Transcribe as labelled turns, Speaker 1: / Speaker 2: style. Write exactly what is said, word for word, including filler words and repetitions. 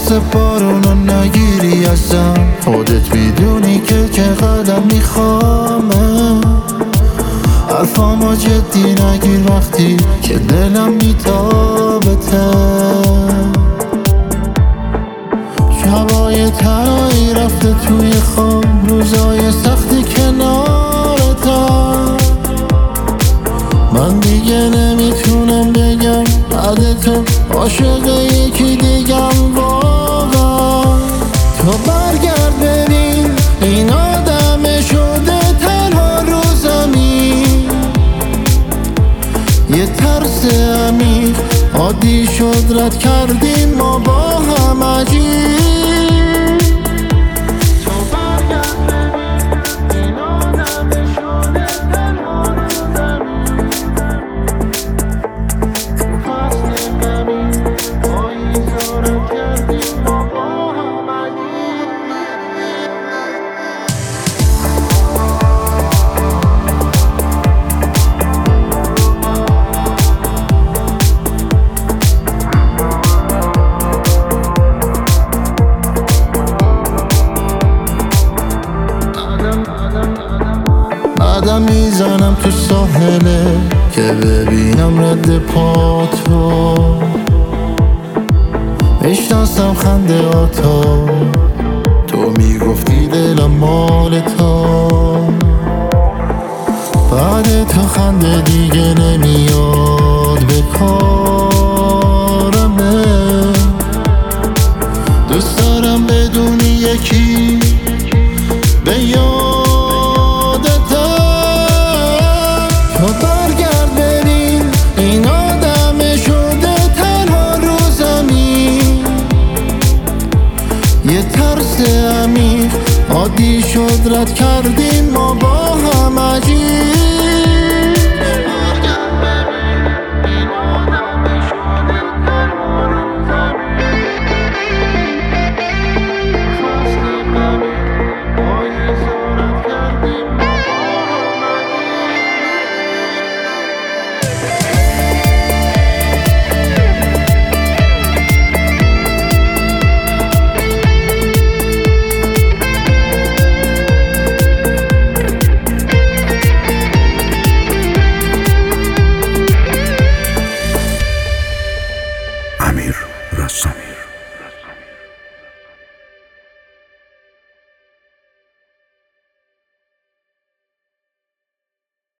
Speaker 1: دست بارونو نگیری ازم. خودت میدونی که چقدر میخوامه. حرفامو جدی نگیر وقتی که دلم میتابته. شبای تنهایی رفته توی خواب، روزای سختی کنارتم. من دیگه نمیتونم بگم بعد تو عاشق یکی دیگم. واقعا تو برگرد ببین این آدم شده تنها رو زمین. یه ترس عمیق عادی شد رد کردیم ما با هم عجیب. قدم میزنم تو ساحله که ببینم رد پاتو. میشناسم خنده آتا، تو میگفتی دلم مال تو. بعد تو خنده دیگه نمیاد به کارمه. دوست دارم بدونی یکی به یادتم. تو برگرد ببین این آدم شده تنها رو زمین. یه ترس عمیق عادی شد رد کردی